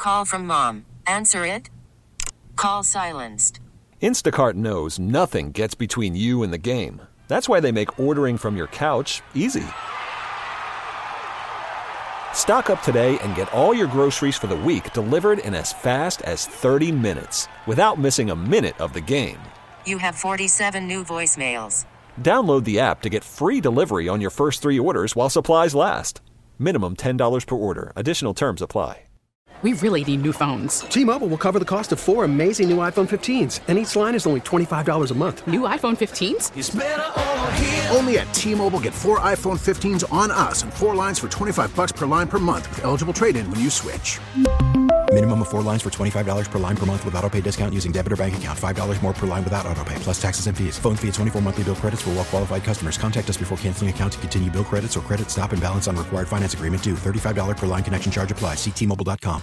Call from mom. Answer it. Call silenced. Instacart knows nothing gets between you and the game. That's why they make ordering from your couch easy. Stock up today and get all your groceries for the week delivered in as fast as 30 minutes without missing a minute of the game. You have 47 new voicemails. Download the app to get free delivery on your first 3 orders while supplies last. Minimum $10 per order. Additional terms apply. We really need new phones. T-Mobile will cover the cost of 4 amazing new iPhone 15s, and each line is only $25 a month. New iPhone 15s? It's better over here. Only at T-Mobile, get 4 iPhone 15s on us and 4 lines for $25 per line per month with eligible trade-in when you switch. Minimum of 4 lines for $25 per line per month with autopay discount using debit or bank account. $5 more per line without autopay, plus taxes and fees. Phone fee at 24 monthly bill credits for well-qualified customers. Contact us before canceling account to continue bill credits or credit stop and balance on required finance agreement due. $35 per line connection charge applies. See T-Mobile.com.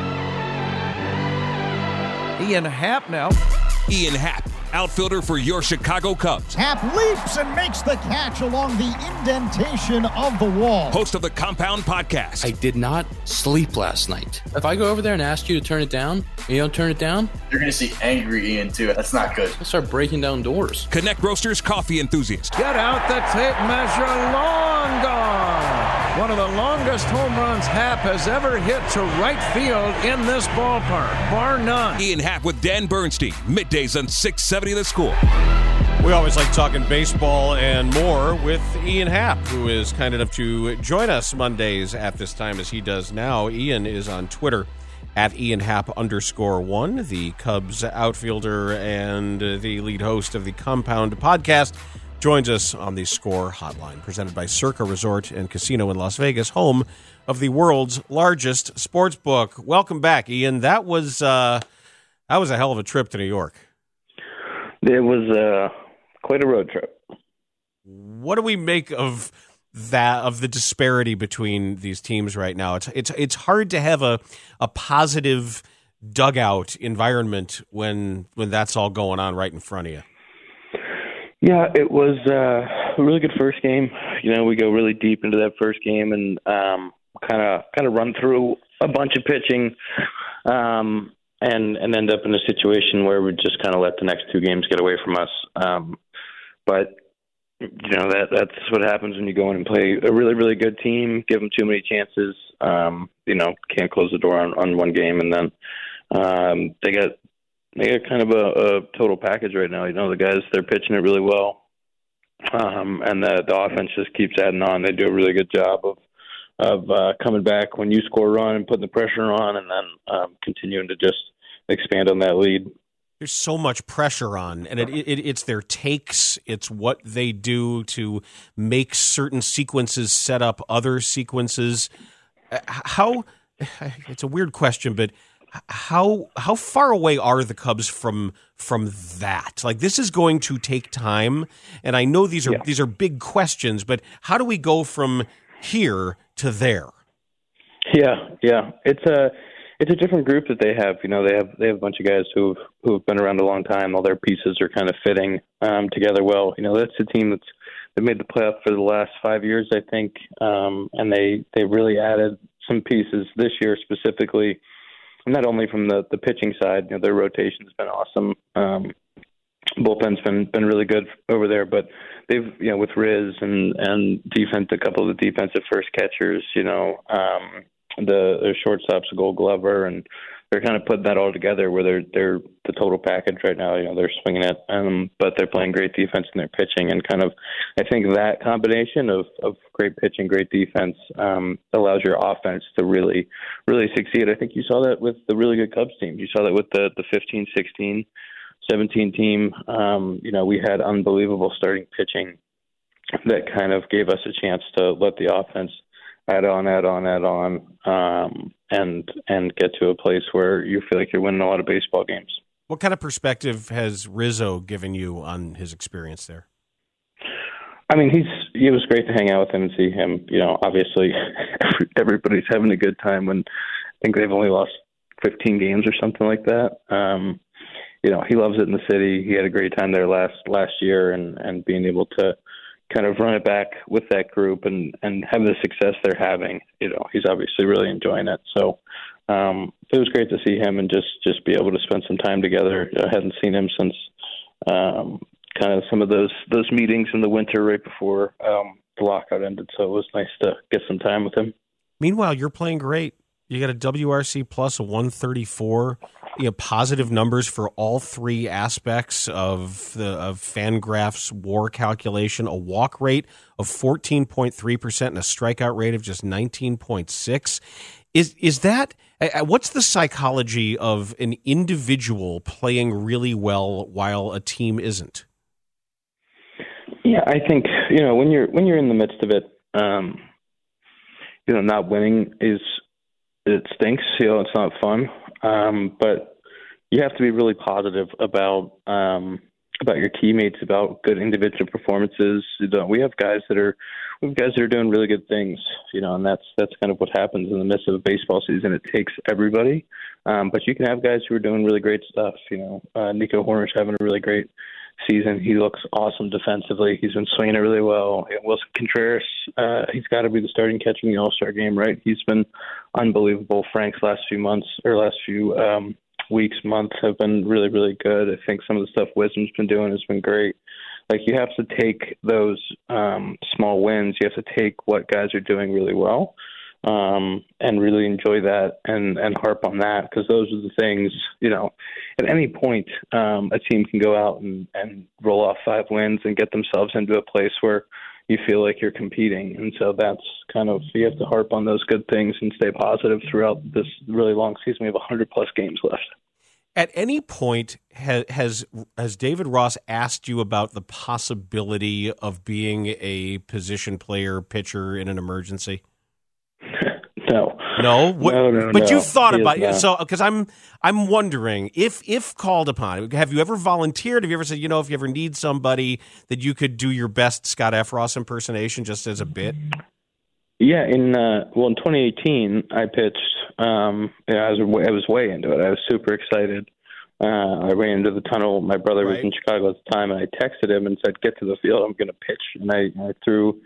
Ian Happ now. Ian Happ, outfielder for your Chicago Cubs. Happ leaps and makes the catch along the indentation of the wall. Host of the Compound Podcast. I did not sleep last night. If I go over there and ask you to turn it down, and you don't turn it down, you're going to see angry Ian too. That's not good. I'll start breaking down doors. Connect Roasters coffee enthusiast. Get out the tape measure, long gone. One of the longest home runs Happ has ever hit to right field in this ballpark, bar none. Ian Happ with Dan Bernstein, middays on 670 The Score. We always like talking baseball and more with Ian Happ, who is kind enough to join us Mondays at this time as he does now. Ian is on Twitter at IanHapp_1, the Cubs outfielder and the lead host of the Compound Podcast. Joins us on the Score Hotline, presented by Circa Resort and Casino in Las Vegas, home of the world's largest sports book. Welcome back, Ian. That was a hell of a trip to New York. It was quite a road trip. What do we make of that, of the disparity between these teams right now? It's hard to have a positive dugout environment when that's all going on right in front of you. Yeah, it was a really good first game. You know, we go really deep into that first game and kind of run through a bunch of pitching and end up in a situation where we just kind of let the next 2 games get away from us. But you know, that's what happens when you go in and play a really, really good team, give them too many chances. You know, can't close the door on one game, and then they got kind of a total package right now. You know, the guys, they're pitching it really well. And the offense just keeps adding on. They do a really good job of coming back when you score a run and putting the pressure on, and then continuing to just expand on that lead. There's so much pressure on, and it's their takes. It's what they do to make certain sequences set up other sequences. It's a weird question, but how far away are the Cubs from that? Like, this is going to take time, and I know these are big questions, but how do we go from here to there? Yeah. It's a different group that they have. You know, they have a bunch of guys who've been around a long time. All their pieces are kind of fitting together well. You know, that's a team they've made the playoff for the last 5 years, I think, and they really added some pieces this year specifically. Not only from the pitching side, you know, their rotation's been awesome. Bullpen's been really good over there, but they've, you know, with Riz and defense, a couple of the defensive first catchers, you know, their shortstop's a Gold Glover, and they're kind of putting that all together where they're the total package right now. You know, they're swinging it, but they're playing great defense and they're pitching, and kind of, I think that combination of great pitching, great defense allows your offense to really, really succeed. I think you saw that with the really good Cubs team. You saw that with the 15, 16, 17 team. You know, we had unbelievable starting pitching that kind of gave us a chance to let the offense add on, and get to a place where you feel like you're winning a lot of baseball games. What kind of perspective has Rizzo given you on his experience there? I mean, he was great to hang out with him and see him. You know, obviously everybody's having a good time when I think they've only lost 15 games or something like that. You know, he loves it in the city. He had a great time there last year, and being able to kind of run it back with that group and have the success they're having. You know, he's obviously really enjoying it. So was great to see him and just be able to spend some time together. I hadn't seen him since kind of some of those meetings in the winter right before the lockout ended. So it was nice to get some time with him. Meanwhile, you're playing great. You got a WRC plus, a 134. Positive numbers for all three aspects of Fangraphs WAR calculation. A walk rate of 14.3% and a strikeout rate of just 19.6. Is that what's the psychology of an individual playing really well while a team isn't? Yeah, I think when you're in the midst of it, not winning it stinks. It's not fun. But you have to be really positive about your teammates, about good individual performances. We have guys that are doing really good things, and that's kind of what happens in the midst of a baseball season. It takes everybody, but you can have guys who are doing really great stuff. Nico Horner's having a really great season. He looks awesome defensively. He's been swinging it really well. Wilson Contreras, he's got to be the starting catcher in the All-Star game, right? He's been unbelievable. Frank's last few weeks, months have been really, really good. I think some of the stuff Wisdom's been doing has been great. Like, you have to take those small wins. You have to take what guys are doing really well and really enjoy that and harp on that, because those are the things, at any point a team can go out and roll off 5 wins and get themselves into a place where you feel like you're competing. And so that's kind of, you have to harp on those good things and stay positive throughout this really long season. We have 100-plus games left. At any point, has David Ross asked you about the possibility of being a position player, pitcher in an emergency? No. No? No. But you've thought about it. So, because I'm wondering, if called upon, have you ever volunteered? Have you ever said, if you ever need somebody, that you could do your best Scott Effross impersonation just as a bit? Yeah, in 2018, I pitched. I was way into it. I was super excited. I ran into the tunnel. My brother was in Chicago at the time, and I texted him and said, "Get to the field. I'm going to pitch." And I threw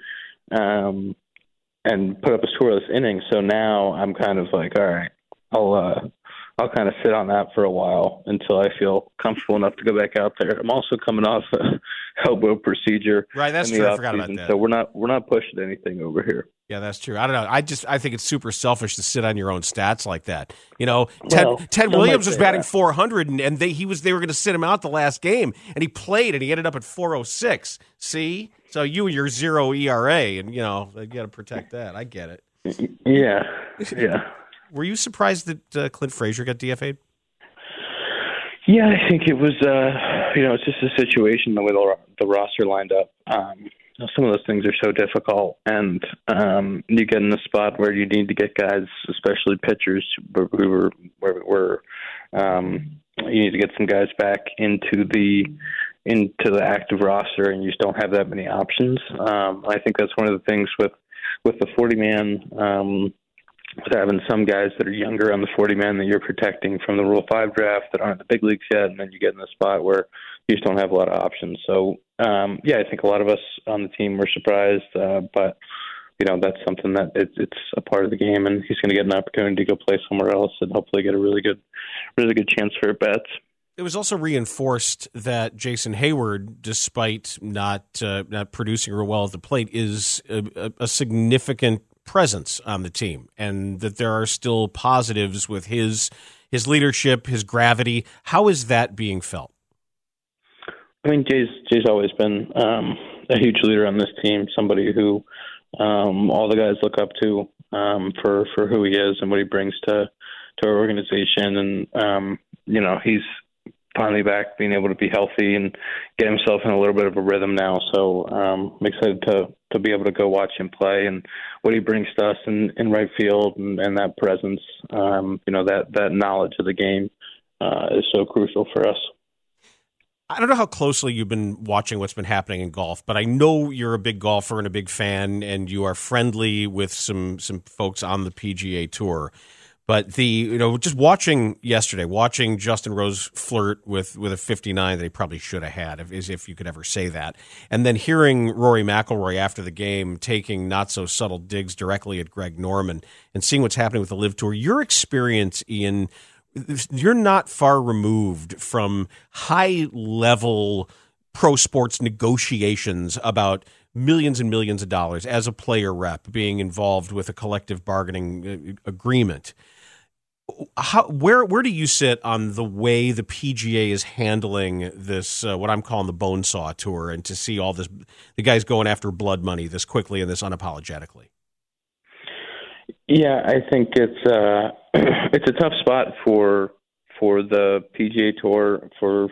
and put up a scoreless inning. So now I'm kind of like, all right, I'll kind of sit on that for a while until I feel comfortable enough to go back out there. I'm also coming off a elbow procedure. Right, that's true. I forgot about that. So we're not pushing anything over here. Yeah, that's true. I don't know. I think it's super selfish to sit on your own stats like that. Ted Williams was batting 400, and they were going to sit him out the last game, and he played, and he ended up at 406. See, so you and your 0 ERA, and you got to protect that. I get it. Yeah. Were you surprised that Clint Frazier got DFA'd? Yeah, I think it was. It's just a situation the way the roster lined up. Some of those things are so difficult, and you get in a spot where you need to get guys, especially pitchers, you need to get some guys back into the active roster, and you just don't have that many options. I think that's one of the things with the 40-man. With having some guys that are younger on the 40-man that you're protecting from the Rule 5 draft that aren't in the big leagues yet, and then you get in a spot where you just don't have a lot of options. So, I think a lot of us on the team were surprised, but, that's something that it's a part of the game, and he's going to get an opportunity to go play somewhere else and hopefully get a really good chance for at-bats. It was also reinforced that Jason Hayward, despite not producing real well at the plate, is a significant presence on the team, and that there are still positives with his leadership, his gravity. How is that being felt? I mean, Jay's always been a huge leader on this team, somebody who all the guys look up to for who he is and what he brings to our organization. And, he's finally back, being able to be healthy and get himself in a little bit of a rhythm now. So I'm excited to be able to go watch him play and what he brings to us in right field and that presence, that knowledge of the game is so crucial for us. I don't know how closely you've been watching what's been happening in golf, but I know you're a big golfer and a big fan, and you are friendly with some folks on the PGA Tour. But just watching Justin Rose flirt with a 59 that he probably should have had, if you could ever say that. And then hearing Rory McIlroy after the game taking not so subtle digs directly at Greg Norman and seeing what's happening with the LIV Tour. Your experience, Ian, you're not far removed from high level pro sports negotiations about millions and millions of dollars as a player rep being involved with a collective bargaining agreement. Where do you sit on the way the PGA is handling this, what I'm calling the Bonesaw Tour, and to see all this, the guys going after blood money this quickly and this unapologetically? Yeah, I think it's a tough spot for the PGA Tour for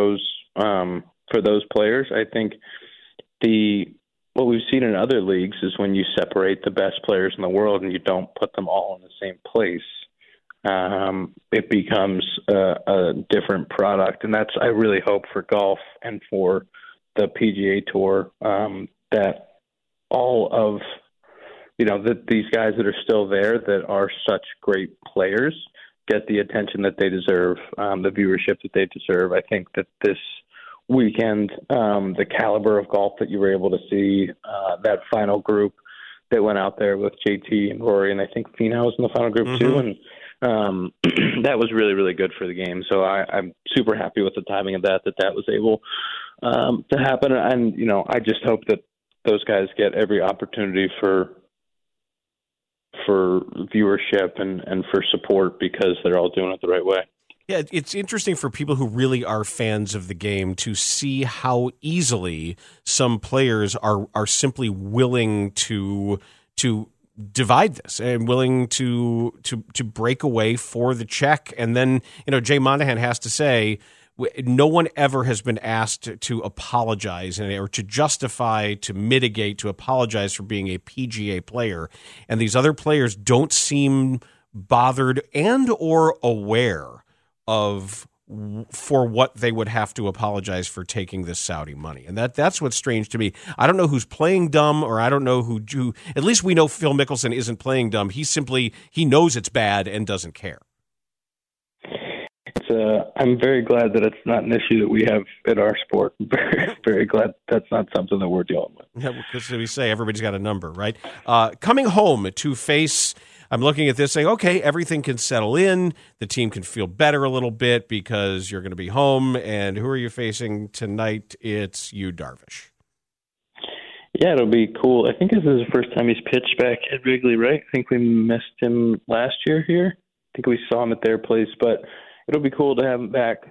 those players. I think what we've seen in other leagues is when you separate the best players in the world and you don't put them all in the same place, it becomes a different product. And I really hope for golf and for the PGA Tour that all of that these guys that are still there that are such great players get the attention that they deserve, the viewership that they deserve. I think that this weekend, the caliber of golf that you were able to see, that final group that went out there with JT and Rory, and I think Finau was in the final group too, and that was really, really good for the game. So I'm super happy with the timing of that was able to happen. And, I just hope that those guys get every opportunity for viewership and for support because they're all doing it the right way. Yeah, it's interesting for people who really are fans of the game to see how easily some players are simply willing to divide this and willing to break away for the check. And then, Jay Monahan has to say, no one ever has been asked to apologize or to justify, to mitigate, to apologize for being a PGA player. And these other players don't seem bothered and or aware of for what they would have to apologize for taking this Saudi money. And that's what's strange to me. I don't know who's playing dumb, or I don't know who at least we know Phil Mickelson isn't playing dumb. He knows it's bad and doesn't care. I'm very glad that it's not an issue that we have in our sport. Very, very glad that's not something that we're dealing with. Yeah, because we say everybody's got a number, right? Coming home to face, I'm looking at this saying, okay, everything can settle in. The team can feel better a little bit because you're going to be home. And who are you facing tonight? It's Yu Darvish. Yeah, it'll be cool. I think this is the first time he's pitched back at Wrigley, right? I think we missed him last year here. I think we saw him at their place, but it'll be cool to have him back.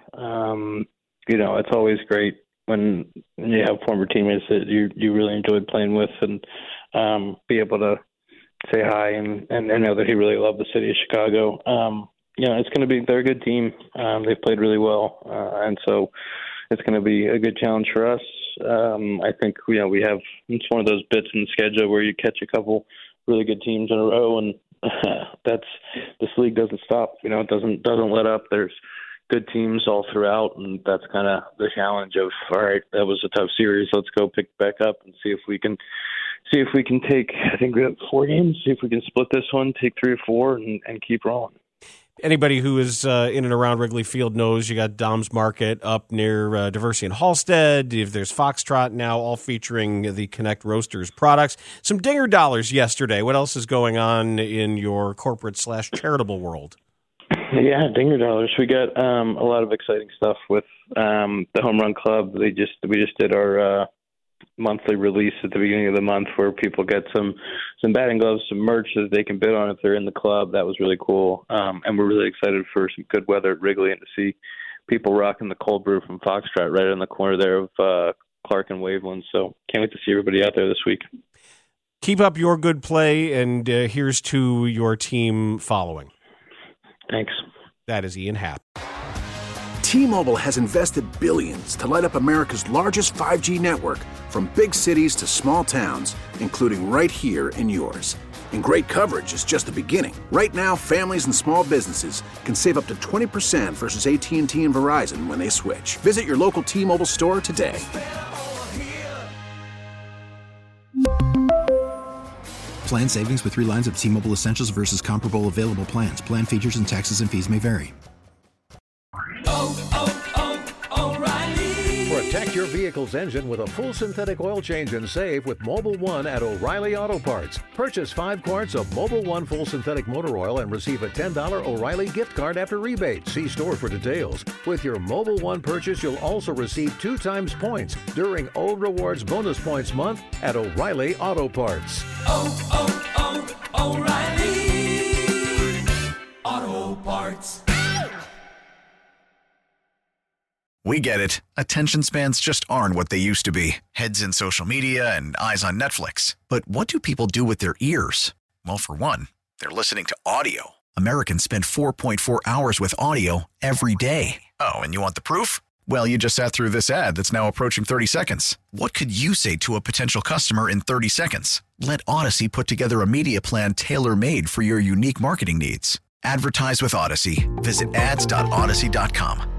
It's always great when you have former teammates that you really enjoyed playing with and be able to say hi and know that he really loved the city of Chicago. It's going to be, they're a good team. They've played really well. And so it's going to be a good challenge for us. I think, we have, it's one of those bits in the schedule where you catch a couple really good teams in a row, and this league doesn't stop. It doesn't let up. There's good teams all throughout, and that's kind of the challenge of, all right, that was a tough series. Let's go pick back up and see if we can take, I think we have 4 games, see if we can split this one, take 3 or 4 and keep rolling. Anybody who is in and around Wrigley Field knows you got Dom's Market up near Diversey and Halstead. If there's Foxtrot now, all featuring the Connect Roasters products. Some Dinger Dollars yesterday. What else is going on in your corporate/charitable world? Yeah, Dinger Dollars. We got a lot of exciting stuff with the Home Run Club. We just did our monthly release at the beginning of the month where people get some batting gloves, some merch that they can bid on if they're in the club. That was really cool. And we're really excited for some good weather at Wrigley and to see people rocking the cold brew from Foxtrot right in the corner there of Clark and Waveland. So can't wait to see everybody out there this week. Keep up your good play, and here's to your team following. Thanks. That is Ian Happ. T-Mobile has invested billions to light up America's largest 5G network, from big cities to small towns, including right here in yours. And great coverage is just the beginning. Right now, families and small businesses can save up to 20% versus AT&T and Verizon when they switch. Visit your local T-Mobile store today. Plan savings with 3 lines of T-Mobile Essentials versus comparable available plans. Plan features and taxes and fees may vary. Protect your vehicle's engine with a full synthetic oil change and save with Mobil 1 at O'Reilly Auto Parts. Purchase 5 quarts of Mobil 1 full synthetic motor oil and receive a $10 O'Reilly gift card after rebate. See store for details. With your Mobil 1 purchase, you'll also receive 2 times points during O Rewards Bonus Points Month at O'Reilly Auto Parts. O'Reilly Auto Parts. We get it. Attention spans just aren't what they used to be. Heads in social media and eyes on Netflix. But what do people do with their ears? Well, for one, they're listening to audio. Americans spend 4.4 hours with audio every day. Oh, and you want the proof? Well, you just sat through this ad that's now approaching 30 seconds. What could you say to a potential customer in 30 seconds? Let Odyssey put together a media plan tailor-made for your unique marketing needs. Advertise with Odyssey. Visit ads.odyssey.com.